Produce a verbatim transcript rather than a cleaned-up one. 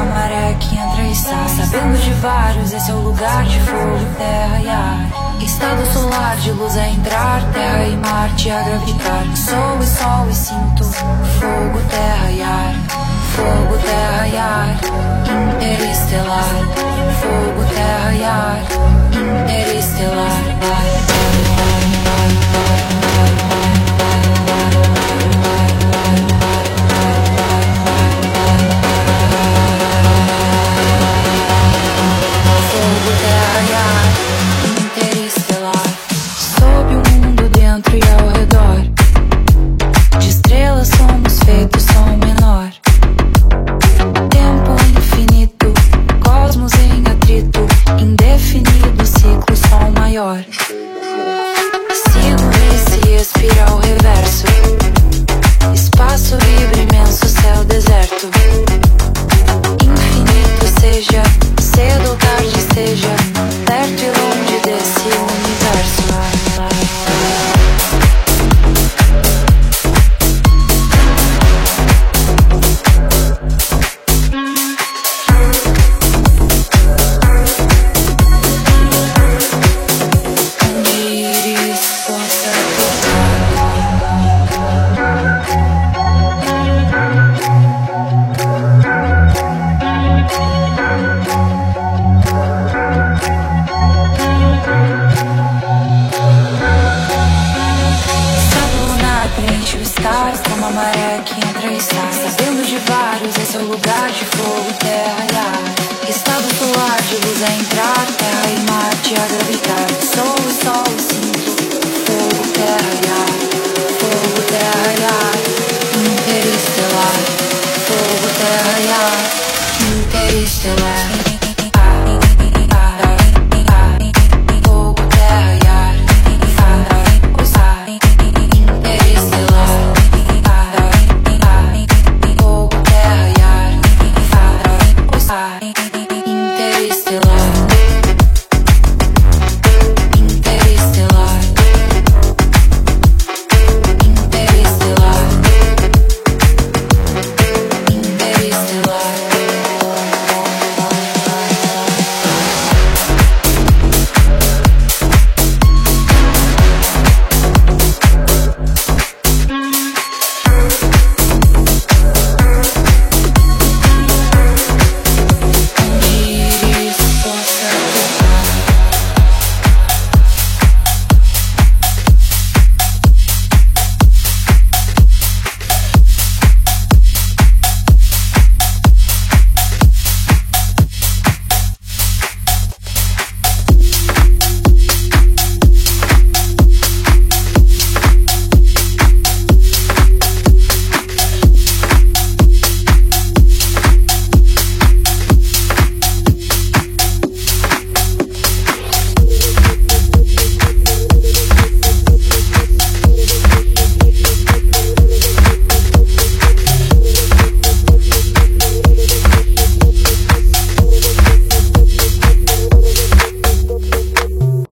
a maré que entra e sai. Sabendo de vários, esse é o lugar de fogo, terra e ar. Estado solar de luz a entrar, terra e Marte a gravitar. Sou e sol e sinto fogo, terra e ar. Fogo, terra e ar, interestelar. Fogo, terra e ar, interestelar. Fogo, terra e ar, interestelar. Sob o mundo dentro e ao redor, de estrelas somos feitos som menor. Tempo infinito, cosmos em atrito, indefinido ciclo, som maior. Sigo esse espiral reverso, espaço livre, imenso céu deserto. Infinito seja, cedo ou tarde seja, perto e longe desse universo. Como a maré que entra e sai. Sabendo de vários, esse é o lugar de fogo, terra e ar. Estado solar de luz a entrar, terra e Marte a gravitar. Sou e sol e sinto fogo, terra e ar. Fogo, terra e ar.